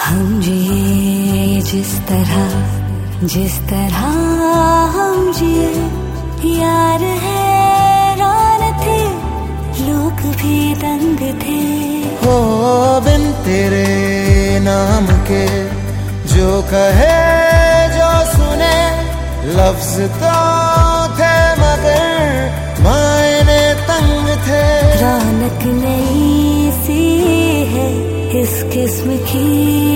हम जिए जिस तरह हम जिए, यार हैरान थे, लोग भी दंग थे। हो बिन तेरे नाम के जो कहे जो सुने, लफ्ज तो थे मगर मायने तंग थे। रौनक नई सी है इस किस्म की,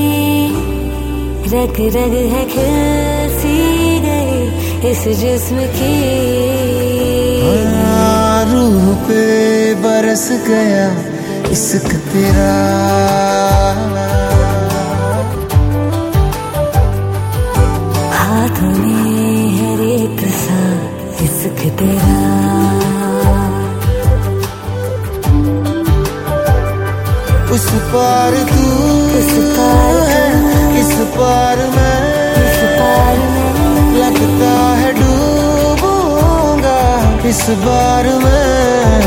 रग रग है खिल सी गई इस जिस्म की। रूह पे बरस गया इश्क तेरा, हाथों में है रेत सा इश्क तेरा। उस पार तू है, इस पार मैं, लगता है डूबूंगा इस बार मैं।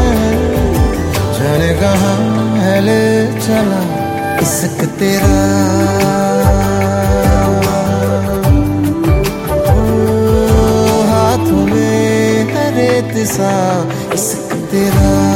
जाने कहाँ है ले चला इश्क तेरा, हाथों में है रेत सा इश्क तेरा।